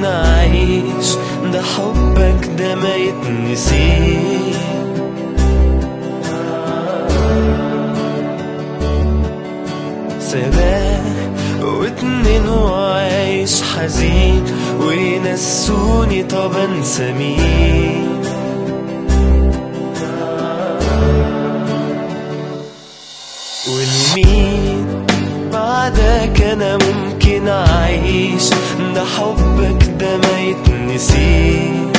ممكن أعيش، ده حبك ده ما يتنسيش. سنة واتنين وعايش حزين، وينسوني طب انسى مين؟ والمين بعدك انا ممكن اعيش، ده حبك ده ما يتنسيش.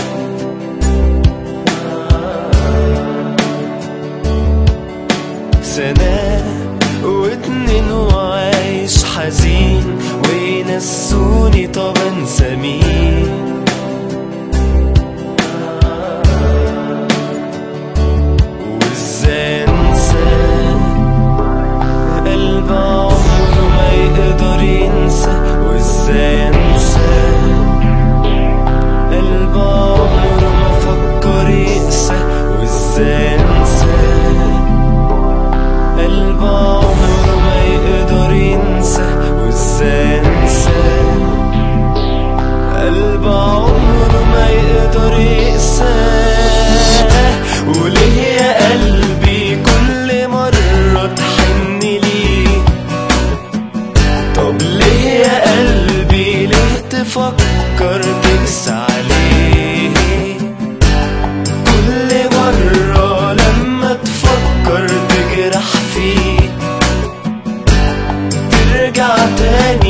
سنة واتنين وعايش حزين، وينسوني طب انسى مين؟ وازاي انسى قلب عمره ما يقدر ينسى؟ وازاي انسى قلب عمره ما فكر يقسى؟ وازاي انسى قلب عمره ما يقدر ينسى؟ وازاي انسى قلب عمره ما يقدر يقسى؟ وليه يا قلبي كل مرة تحن ليه؟ طب ليه يا قلبي ليه تفكر تقسى عليه؟ كل مرة لما تفكر تجرح فيه، ترجع تاني